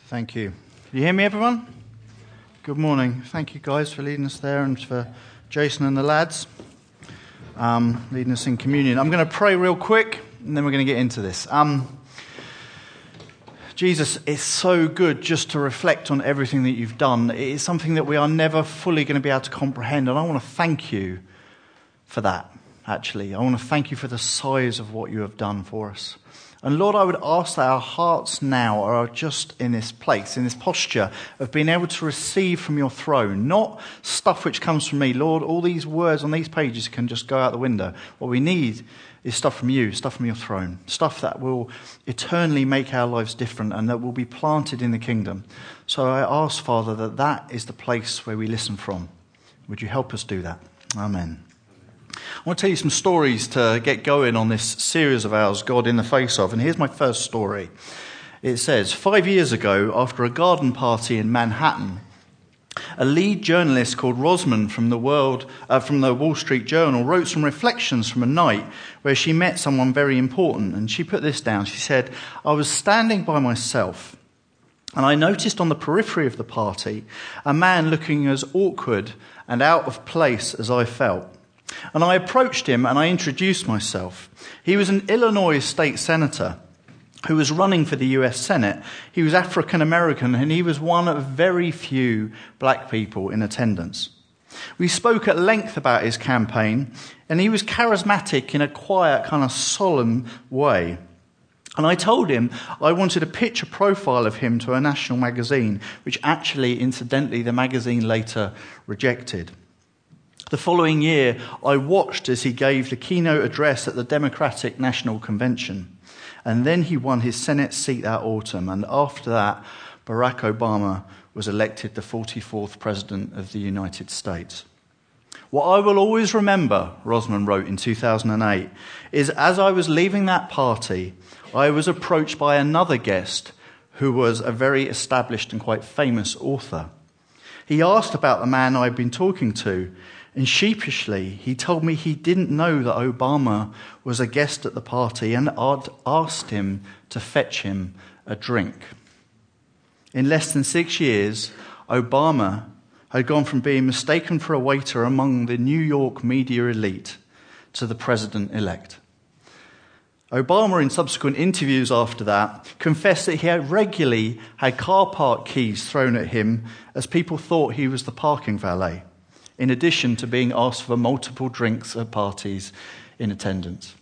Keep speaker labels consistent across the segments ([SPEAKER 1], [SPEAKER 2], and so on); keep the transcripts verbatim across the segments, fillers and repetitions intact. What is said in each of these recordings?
[SPEAKER 1] Thank you. Can you hear me, everyone? Good morning. Thank you, guys, for leading us there, and for Jason and the lads um, leading us in communion. I'm going to pray real quick, and then we're going to get into this. Um, Jesus, it's so good just to reflect on everything that you've done. It is something that we are never fully going to be able to comprehend, and I want to thank you for that, actually. I want to thank you for the size of what you have done for us. And Lord, I would ask that our hearts now are just in this place, in this posture of being able to receive from your throne, not stuff which comes from me. Lord, all these words on these pages can just go out the window. What we need is stuff from you, stuff from your throne, stuff that will eternally make our lives different and that will be planted in the kingdom. So I ask, Father, that that is the place where we listen from. Would you help us do that? Amen. I want to tell you some stories to get going on this series of ours, God in the Face of. And here's my first story. It says, five years ago, after a garden party in Manhattan, a lead journalist called Rosamund from the world, uh, from the Wall Street Journal wrote some reflections from a night where she met someone very important. And she put this down. She said, I was standing by myself, and I noticed on the periphery of the party a man looking as awkward and out of place as I felt. And I approached him and I introduced myself. He was an Illinois state senator who was running for the U S Senate. He was African American and he was one of very few black people in attendance. We spoke at length about his campaign, and he was charismatic in a quiet, kind of solemn way. And I told him I wanted a picture profile of him to a national magazine, which actually, incidentally, the magazine later rejected. The following year, I watched as he gave the keynote address at the Democratic National Convention. And then he won his Senate seat that autumn. And after that, Barack Obama was elected the forty-fourth President of the United States. What I will always remember, Rosamund wrote in two thousand eight, is as I was leaving that party, I was approached by another guest who was a very established and quite famous author. He asked about the man I'd been talking to, and sheepishly, he told me he didn't know that Obama was a guest at the party, and I'd asked him to fetch him a drink. In less than six years, Obama had gone from being mistaken for a waiter among the New York media elite to the president-elect. Obama, in subsequent interviews after that, confessed that he had regularly had car park keys thrown at him as people thought he was the parking valet, in addition to being asked for multiple drinks at parties in attendance.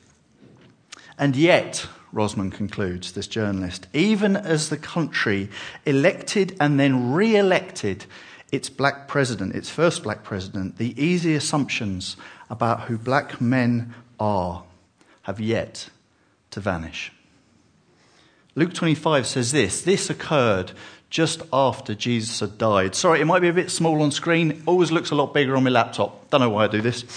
[SPEAKER 1] And yet, Rosamund concludes, this journalist, even as the country elected and then re-elected its black president, its first black president, the easy assumptions about who black men are have yet to vanish. Luke twenty-five says this, this occurred just after Jesus had died. Sorry, it might be a bit small on screen. Always looks a lot bigger on my laptop. Don't know why I do this.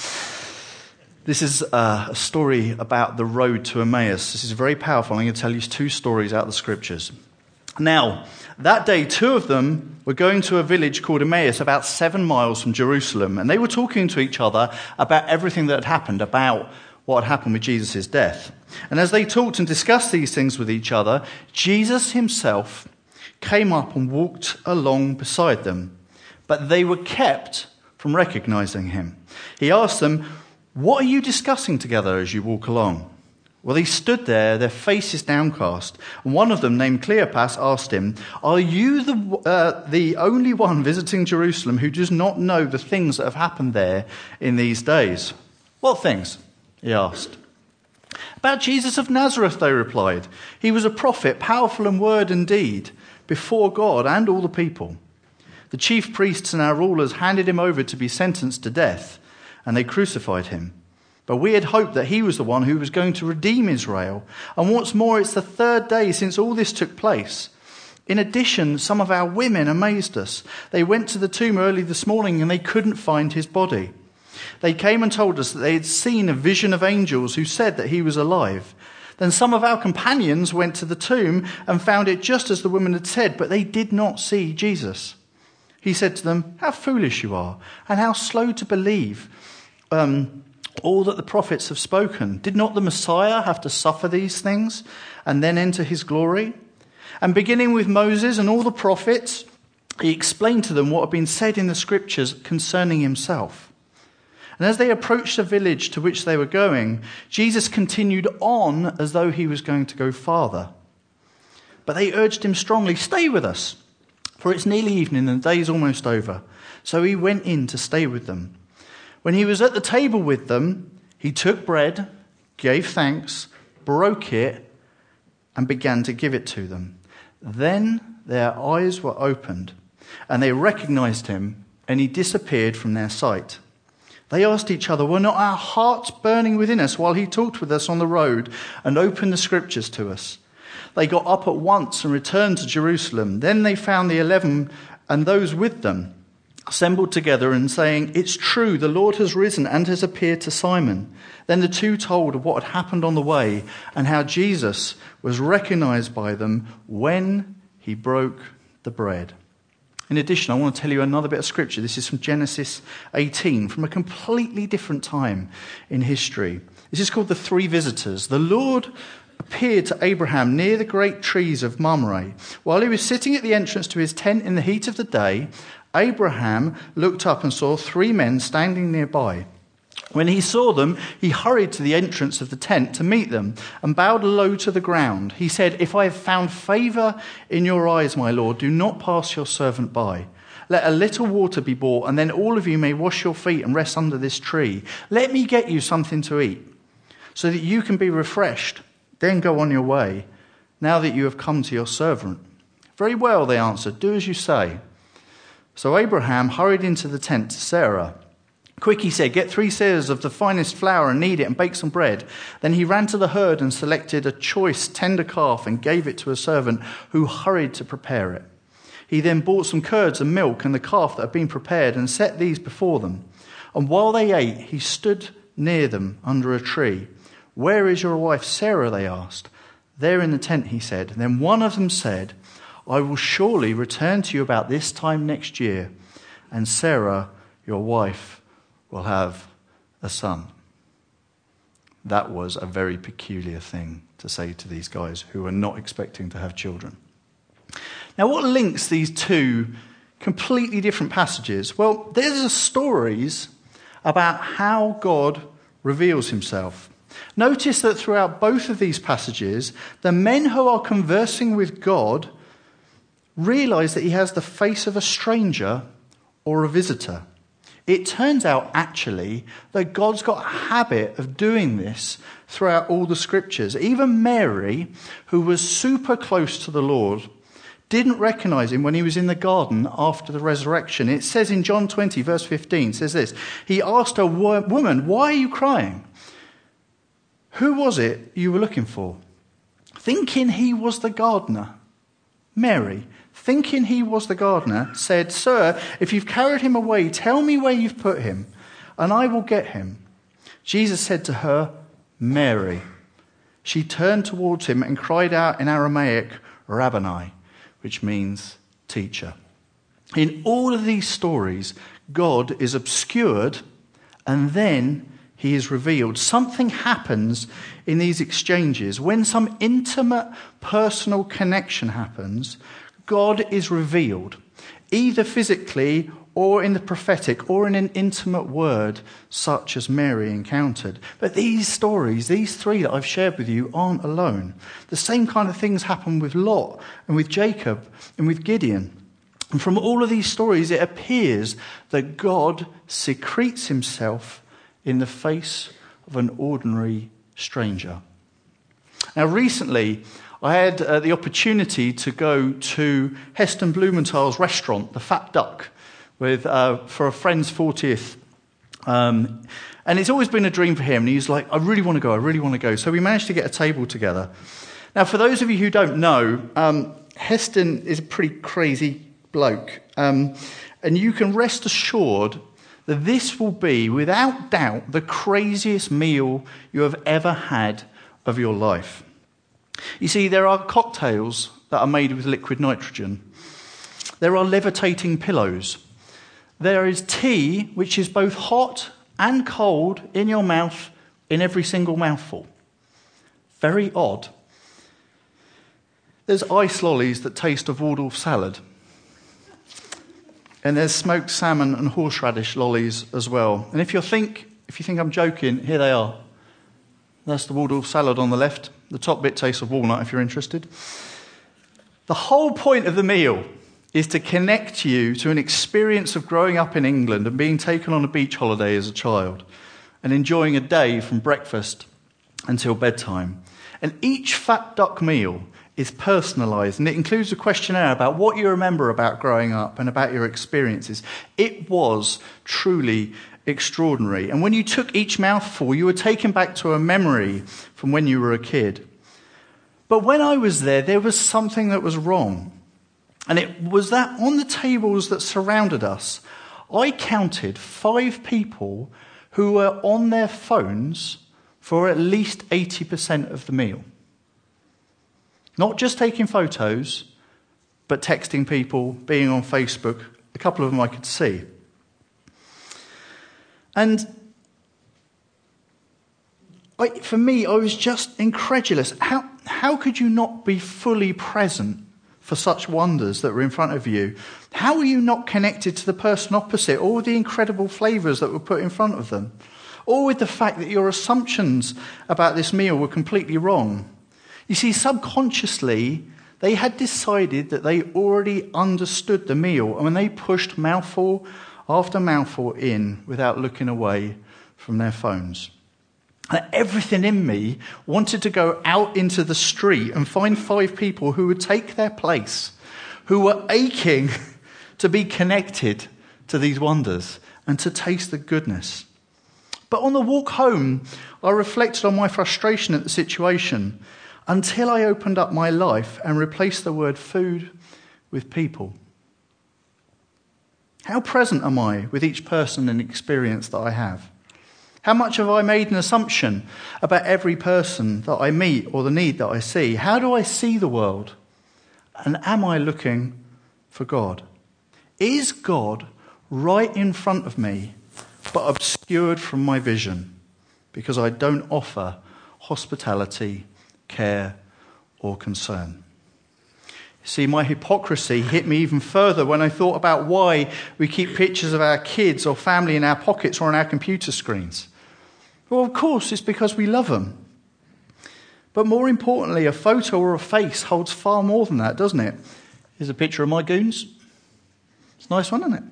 [SPEAKER 1] This is uh, a story about the road to Emmaus. This is very powerful. I'm going to tell you two stories out of the scriptures. Now, that day, two of them were going to a village called Emmaus, about seven miles from Jerusalem. And they were talking to each other about everything that had happened, about what had happened with Jesus' death. And as they talked and discussed these things with each other, Jesus himself came up and walked along beside them, but they were kept from recognizing him. He asked them, what are you discussing together as you walk along? Well, they stood there, their faces downcast, and one of them, named Cleopas, asked him, are you the, uh, the only one visiting Jerusalem who does not know the things that have happened there in these days? What things? He asked. About Jesus of Nazareth, they replied. He was a prophet, powerful in word and deed, before God and all the people. The chief priests and our rulers handed him over to be sentenced to death, and they crucified him. But we had hoped that he was the one who was going to redeem Israel. And what's more, it's the third day since all this took place. In addition, some of our women amazed us. They went to the tomb early this morning and they couldn't find his body. They came and told us that they had seen a vision of angels who said that he was alive. Then some of our companions went to the tomb and found it just as the woman had said, but they did not see Jesus. He said to them, how foolish you are, and how slow to believe um, all that the prophets have spoken. Did not the Messiah have to suffer these things and then enter his glory? And beginning with Moses and all the prophets, he explained to them what had been said in the scriptures concerning himself. And as they approached the village to which they were going, Jesus continued on as though he was going to go farther. But they urged him strongly, "Stay with us, for it's nearly evening and the day's almost over." So he went in to stay with them. When he was at the table with them, he took bread, gave thanks, broke it, and began to give it to them. Then their eyes were opened, and they recognized him, and he disappeared from their sight. They asked each other, "Were not our hearts burning within us while he talked with us on the road and opened the scriptures to us?" They got up at once and returned to Jerusalem. Then they found the eleven and those with them assembled together and saying, "It's true, the Lord has risen and has appeared to Simon." Then the two told of what had happened on the way and how Jesus was recognized by them when he broke the bread. In addition, I want to tell you another bit of scripture. This is from Genesis eighteen, from a completely different time in history. This is called the Three Visitors. The Lord appeared to Abraham near the great trees of Mamre. While he was sitting at the entrance to his tent in the heat of the day, Abraham looked up and saw three men standing nearby. When he saw them, he hurried to the entrance of the tent to meet them and bowed low to the ground. He said, "If I have found favor in your eyes, my Lord, do not pass your servant by. Let a little water be brought, and then all of you may wash your feet and rest under this tree. Let me get you something to eat, so that you can be refreshed. Then go on your way, now that you have come to your servant." "Very well," they answered, "do as you say." So Abraham hurried into the tent to Sarah. "Quick," he said, "get three seahs of the finest flour and knead it and bake some bread." Then he ran to the herd and selected a choice tender calf and gave it to a servant who hurried to prepare it. He then bought some curds and milk and the calf that had been prepared and set these before them. And while they ate, he stood near them under a tree. "Where is your wife Sarah?" they asked. "There in the tent," he said. Then one of them said, "I will surely return to you about this time next year, and Sarah, your wife, will have a son." That was a very peculiar thing to say to these guys who were not expecting to have children. Now, what links these two completely different passages? Well, there's the stories about how God reveals himself. Notice that throughout both of these passages, the men who are conversing with God realize that he has the face of a stranger or a visitor. It turns out, actually, that God's got a habit of doing this throughout all the scriptures. Even Mary, who was super close to the Lord, didn't recognize him when he was in the garden after the resurrection. It says in John twenty, verse fifteen, says this, "He asked a woman, 'Why are you crying? Who was it you were looking for?' Thinking he was the gardener." Mary, thinking he was the gardener, said, "Sir, if you've carried him away, tell me where you've put him, and I will get him." Jesus said to her, "Mary." She turned towards him and cried out in Aramaic, "Rabboni," which means teacher. In all of these stories, God is obscured and then he is revealed. Something happens in these exchanges. When some intimate, personal connection happens, God is revealed, either physically or in the prophetic or in an intimate word such as Mary encountered. But these stories, these three that I've shared with you, aren't alone. The same kind of things happen with Lot and with Jacob and with Gideon. And from all of these stories, it appears that God secretes himself in the face of an ordinary stranger. Now, recently, I had uh, the opportunity to go to Heston Blumenthal's restaurant, the Fat Duck, with uh, for a friend's fortieth. Um, and it's always been a dream for him. And he's like, "I really want to go, I really want to go." So we managed to get a table together. Now, for those of you who don't know, um, Heston is a pretty crazy bloke. Um, and you can rest assured that this will be, without doubt, the craziest meal you have ever had of your life. You see, there are cocktails that are made with liquid nitrogen. There are levitating pillows. There is tea, which is both hot and cold in your mouth in every single mouthful. Very odd. There's ice lollies that taste of Waldorf salad. And there's smoked salmon and horseradish lollies as well. And if you think if you think I'm joking, here they are. That's the Waldorf salad on the left. The top bit tastes of walnut if you're interested. The whole point of the meal is to connect you to an experience of growing up in England and being taken on a beach holiday as a child and enjoying a day from breakfast until bedtime. And each fat duck meal is personalised, and it includes a questionnaire about what you remember about growing up and about your experiences. It was truly extraordinary. And when you took each mouthful, you were taken back to a memory from when you were a kid. But when I was there, there was something that was wrong. And it was that on the tables that surrounded us, I counted five people who were on their phones for at least eighty percent of the meal. Not just taking photos, but texting people, being on Facebook. A couple of them I could see. And I, for me, I was just incredulous. How, how could you not be fully present for such wonders that were in front of you? How are you not connected to the person opposite, or with the incredible flavours that were put in front of them? Or with the fact that your assumptions about this meal were completely wrong? You see, subconsciously, they had decided that they already understood the meal, and when they pushed mouthful after mouthful in without looking away from their phones. And everything in me wanted to go out into the street and find five people who would take their place, who were aching to be connected to these wonders and to taste the goodness. But on the walk home, I reflected on my frustration at the situation until I opened up my life and replaced the word food with people. How present am I with each person and experience that I have? How much have I made an assumption about every person that I meet or the need that I see? How do I see the world? And am I looking for God? Is God right in front of me, but obscured from my vision because I don't offer hospitality, care, or concern? See, my hypocrisy hit me even further when I thought about why we keep pictures of our kids or family in our pockets or on our computer screens. Well, of course, it's because we love them. But more importantly, a photo or a face holds far more than that, doesn't it? Here's a picture of my goons. It's a nice one, isn't it?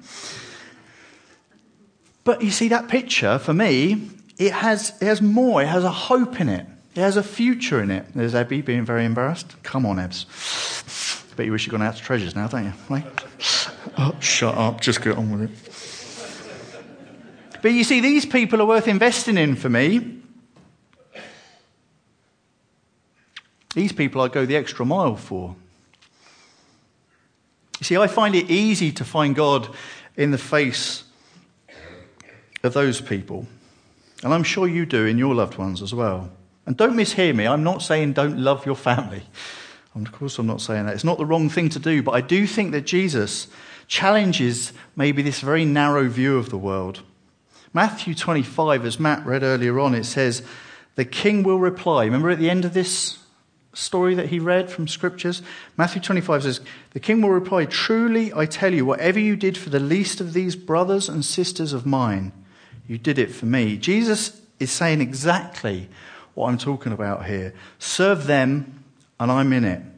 [SPEAKER 1] But you see, that picture, for me, it has, it has more. It has a hope in it. It has a future in it. There's Abby being very embarrassed. Come on, Ebbs. Bet you wish you'd gone out to Treasures now, don't you? Right? Oh, shut up. Just get on with it. But you see, these people are worth investing in for me. These people I go the extra mile for. You see, I find it easy to find God in the face of those people. And I'm sure you do in your loved ones as well. And don't mishear me. I'm not saying don't love your family. Of course, I'm not saying that. It's not the wrong thing to do. But I do think that Jesus challenges maybe this very narrow view of the world. Matthew twenty-five, as Matt read earlier on, it says, the king will reply. Remember at the end of this story that he read from scriptures? Matthew twenty-five says, the king will reply, truly I tell you, whatever you did for the least of these brothers and sisters of mine, you did it for me. Jesus is saying exactly what I'm talking about here. Serve them, and I'm in it.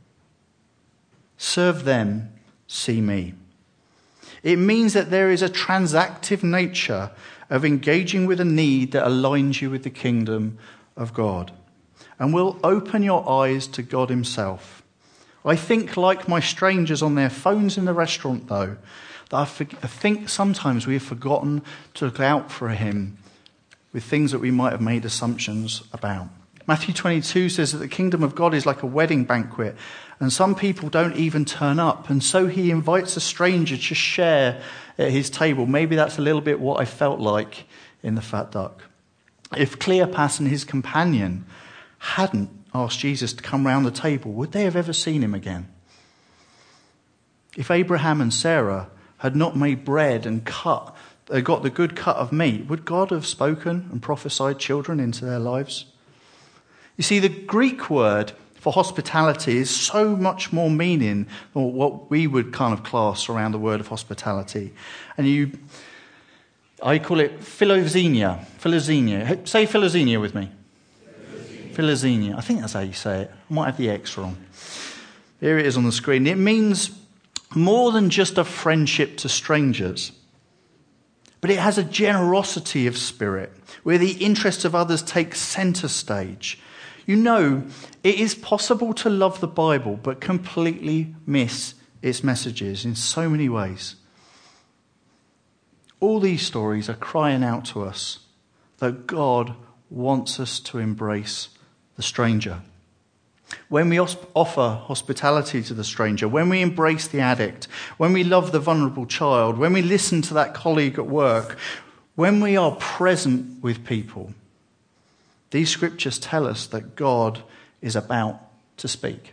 [SPEAKER 1] Serve them, see me. It means that there is a transactive nature of engaging with a need that aligns you with the kingdom of God and will open your eyes to God himself. I think, like my strangers on their phones in the restaurant, though, that I, for- I think sometimes we have forgotten to look out for him with things that we might have made assumptions about. Matthew twenty-two says that the kingdom of God is like a wedding banquet, and some people don't even turn up, and so he invites a stranger to share at his table. Maybe that's a little bit what I felt like in the fat duck. If Cleopas and his companion hadn't asked Jesus to come round the table, would they have ever seen him again? If Abraham and Sarah had not made bread and cut, uh, got the good cut of meat, would God have spoken and prophesied children into their lives? You see, the Greek word for hospitality is so much more meaning than what we would kind of class around the word of hospitality. And you, I call it philoxenia. Philoxenia. Say philoxenia with me. Philoxenia. I think that's how you say it. I might have the X wrong. Here it is on the screen. It means more than just a friendship to strangers, but it has a generosity of spirit where the interests of others take centre stage. You know, it is possible to love the Bible but completely miss its messages in so many ways. All these stories are crying out to us that God wants us to embrace the stranger. When we offer hospitality to the stranger, when we embrace the addict, when we love the vulnerable child, when we listen to that colleague at work, when we are present with people, these scriptures tell us that God is about to speak.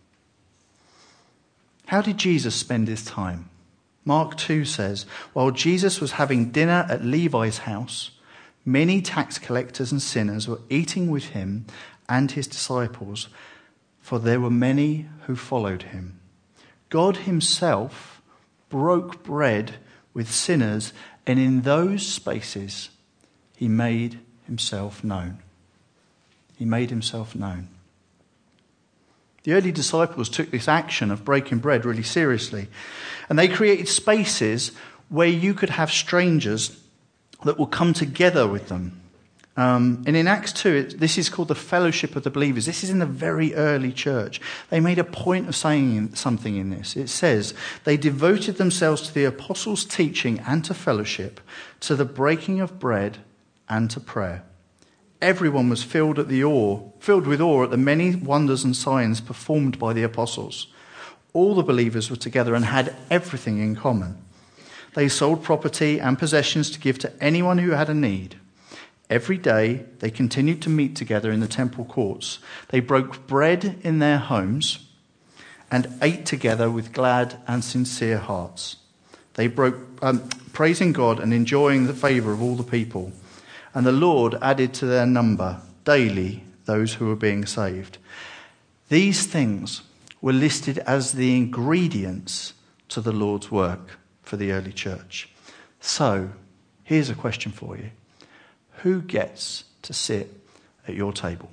[SPEAKER 1] How did Jesus spend his time? Mark two says, while Jesus was having dinner at Levi's house, many tax collectors and sinners were eating with him and his disciples, for there were many who followed him. God himself broke bread with sinners, and in those spaces he made himself known. He made himself known. The early disciples took this action of breaking bread really seriously, and they created spaces where you could have strangers that will come together with them. Um, and in Acts two, it, this is called the fellowship of the believers. This is in the very early church. They made a point of saying something in this. It says, they devoted themselves to the apostles' teaching and to fellowship, to the breaking of bread and to prayer. Everyone was filled at the awe, filled with awe at the many wonders and signs performed by the apostles. All the believers were together and had everything in common. They sold property and possessions to give to anyone who had a need. Every day they continued to meet together in the temple courts. They broke bread in their homes and ate together with glad and sincere hearts. They broke, um, praising God and enjoying the favour of all the people. And the Lord added to their number daily those who were being saved. These things were listed as the ingredients to the Lord's work for the early church. So, here's a question for you. Who gets to sit at your table?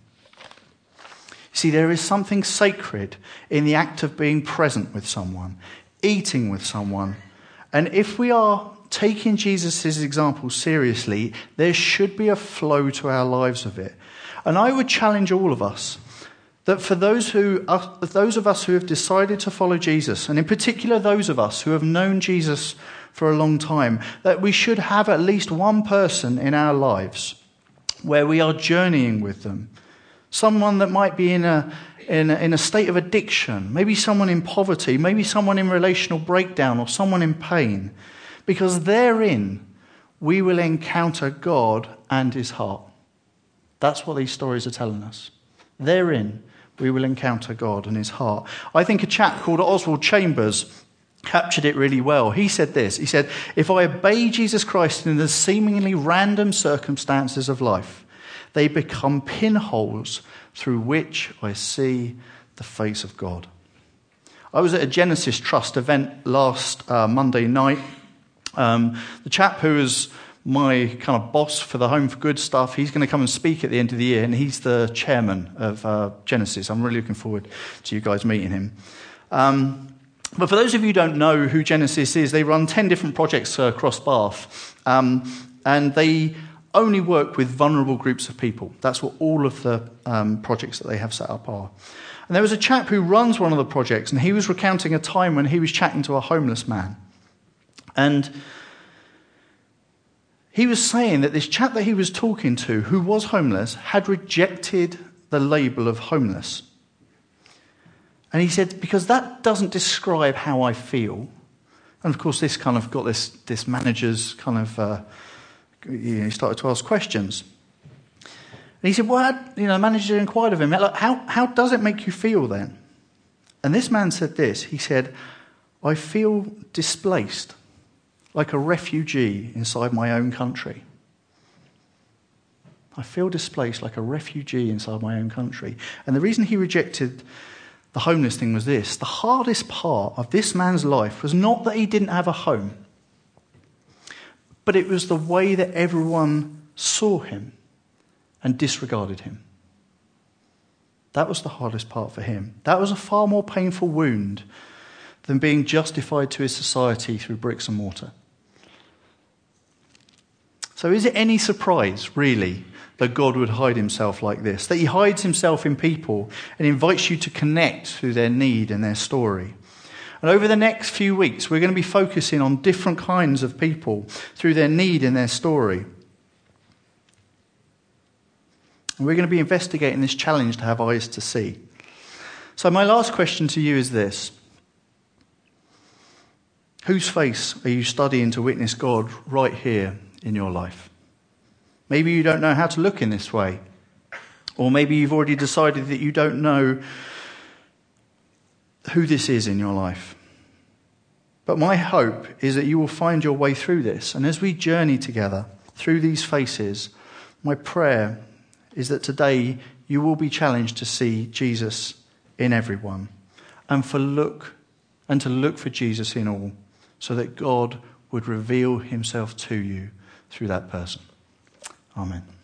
[SPEAKER 1] See, there is something sacred in the act of being present with someone, eating with someone. And if we are taking Jesus' example seriously, there should be a flow to our lives of it. And I would challenge all of us that for those who are, those of us who have decided to follow Jesus, and in particular those of us who have known Jesus for a long time, that we should have at least one person in our lives where we are journeying with them. Someone that might be in a, in a, in a state of addiction, maybe someone in poverty, maybe someone in relational breakdown or someone in pain. Because therein we will encounter God and his heart. That's what these stories are telling us. Therein we will encounter God and his heart. I think a chap called Oswald Chambers captured it really well. He said this. He said, if I obey Jesus Christ in the seemingly random circumstances of life, they become pinholes through which I see the face of God. I was at a Genesis Trust event last uh, Monday night. Um, the chap who is my kind of boss for the Home for Good stuff, he's going to come and speak at the end of the year, and he's the chairman of uh, Genesis. I'm really looking forward to you guys meeting him. Um, but for those of you who don't know who Genesis is, they run ten different projects uh, across Bath, um, and they only work with vulnerable groups of people. That's what all of the um, projects that they have set up are. And there was a chap who runs one of the projects, and he was recounting a time when he was chatting to a homeless man. And he was saying that this chap that he was talking to, who was homeless, had rejected the label of homeless. And he said, because that doesn't describe how I feel. And of course, this kind of got this, this manager's kind of, uh, you know, he started to ask questions. And he said, well, you know, the manager inquired of him, how, how does it make you feel then? And this man said this, he said, I feel displaced, like a refugee inside my own country. I feel displaced like a refugee inside my own country. And the reason he rejected the homeless thing was this. The hardest part of this man's life was not that he didn't have a home, but it was the way that everyone saw him and disregarded him. That was the hardest part for him. That was a far more painful wound than being justified to his society through bricks and mortar. So is it any surprise, really, that God would hide himself like this? That he hides himself in people and invites you to connect through their need and their story? And over the next few weeks, we're going to be focusing on different kinds of people through their need and their story. And we're going to be investigating this challenge to have eyes to see. So my last question to you is this. Whose face are you studying to witness God right here in your life? Maybe you don't know how to look in this way. Or maybe you've already decided that you don't know who this is in your life. But my hope is that you will find your way through this. And as we journey together through these faces, my prayer is that today you will be challenged to see Jesus in everyone and for look and to look for Jesus in all, so that God would reveal himself to you through that person. Amen.